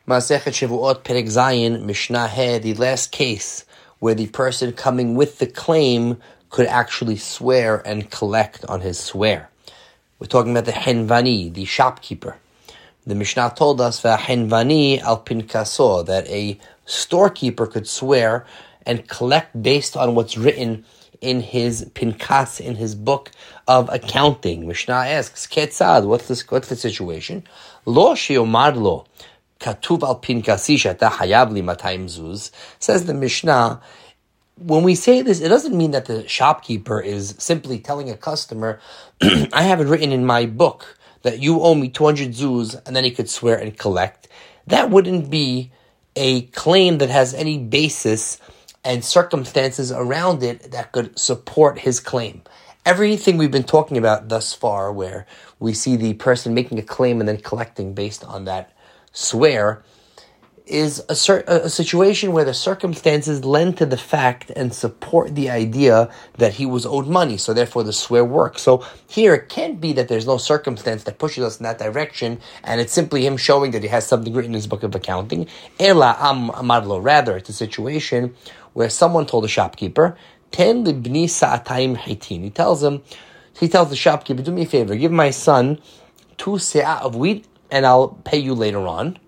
Masechet Shavuot Perek Zayin Mishnah He, the last case where the person coming with the claim could actually swear and collect on his swear. We're talking about the Henvani, the shopkeeper. The Mishnah told us Henvani al Pinkaso, that a storekeeper could swear and collect based on what's written in his Pinkas, in his book of accounting. Mishnah asks, Ketzad, what's the situation? Lo shiomad lo. Katuv al pinkasi shata hayav li 200 zuz. Says the Mishnah, when we say this, it doesn't mean that the shopkeeper is simply telling a customer, I have it written in my book that you owe me 200 zuz, and then he could swear and collect. That wouldn't be a claim that has any basis and circumstances around it that could support his claim. Everything we've been talking about thus far, where we see the person making a claim and then collecting based on that swear, is a situation where the circumstances lend to the fact and support the idea that he was owed money, so therefore the swear works. So here it can't be that there's no circumstance that pushes us in that direction, and it's simply him showing that he has something written in his book of accounting. Ela amadlo, rather it's a situation where someone told the shopkeeper, Ten libni sa'atayim hitin. He tells the shopkeeper, do me a favor, give my son 2 se'ah of wheat, and I'll pay you later on.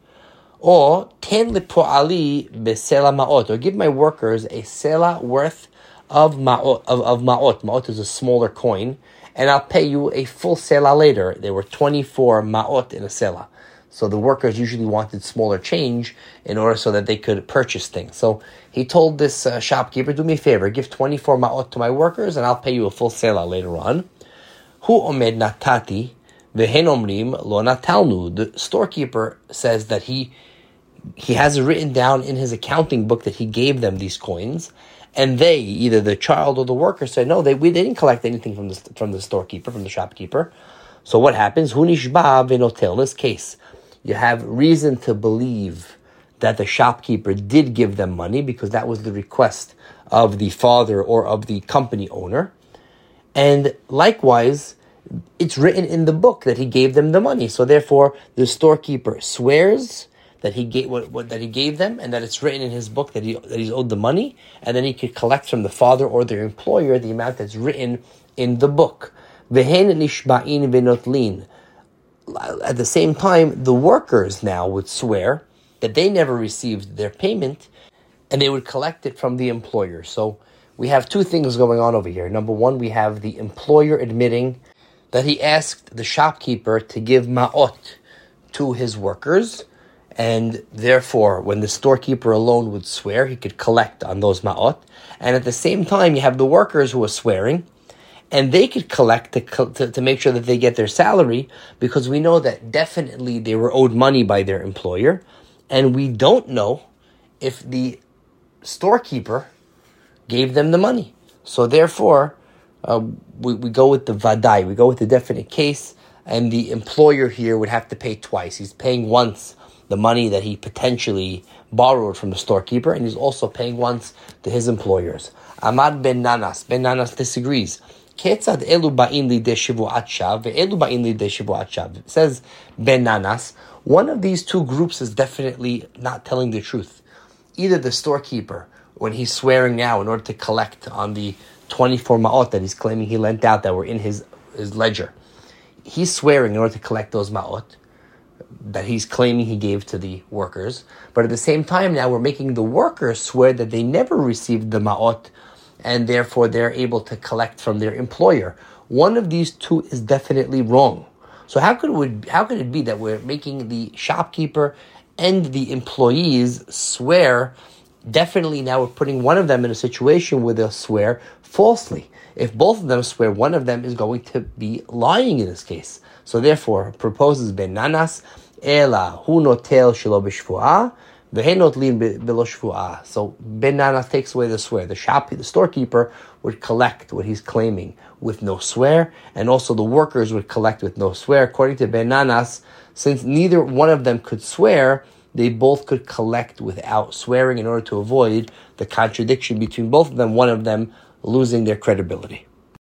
Or ten lipo'ali besela ma'ot, or give my workers a sela worth of ma'ot. Ma'ot is a smaller coin, and I'll pay you a full sela later. There were 24 ma'ot in a sela. So the workers usually wanted smaller change in order so that they could purchase things. So he told this shopkeeper, do me a favor, give 24 ma'ot to my workers, and I'll pay you a full sela later on. Hu omed natati vehen omrim lo natalnu. The storekeeper says that he has it written down in his accounting book that he gave them these coins, and they, either the child or the worker, said no, they didn't collect anything from the storekeeper, from the shopkeeper. So what happens? Hu nishba v'notel. In this case, you have reason to believe that the shopkeeper did give them money because that was the request of the father or of the company owner. And likewise, it's written in the book that he gave them the money. So therefore, the storekeeper swears that he gave that he gave them, and that it's written in his book that he's owed the money, and then he could collect from the father or their employer the amount that's written in the book. Vehen nishba'in v'notlin. At the same time, the workers now would swear that they never received their payment, and they would collect it from the employer. So we have two things going on over here. Number one, we have the employer admitting that he asked the shopkeeper to give ma'ot to his workers, and therefore, when the storekeeper alone would swear, he could collect on those ma'ot. And at the same time, you have the workers who are swearing, and they could collect to make sure that they get their salary, because we know that definitely they were owed money by their employer, and we don't know if the storekeeper gave them the money. So therefore, we go with the vadai, we go with the definite case, and the employer here would have to pay twice. He's paying once the money that he potentially borrowed from the storekeeper, and he's also paying once to his employers. Amad ben Nanas disagrees. Ketzad elu ba'in lidei shivuat shav ve'elu ba'in lidei shivuat shav. It says ben Nanas, one of these two groups is definitely not telling the truth. Either the storekeeper, when he's swearing now in order to collect on the 24 ma'ot that he's claiming he lent out that were in his ledger, he's swearing in order to collect those ma'ot that he's claiming he gave to the workers. But at the same time now we're making the workers swear that they never received the ma'ot, and therefore they're able to collect from their employer. One of these two is definitely wrong. So how could it be that we're making the shopkeeper and the employees swear? Definitely now we're putting one of them in a situation where they'll swear falsely. If both of them swear, one of them is going to be lying in this case. So therefore, proposes Ben Nanas, Ela hu notel shelo b'shvuah, v'hen notlin b'lo shvuah. So Ben Nanas takes away the swear. The storekeeper would collect what he's claiming with no swear, and also the workers would collect with no swear. According to Ben Nanas, since neither one of them could swear, they both could collect without swearing in order to avoid the contradiction between both of them, one of them losing their credibility.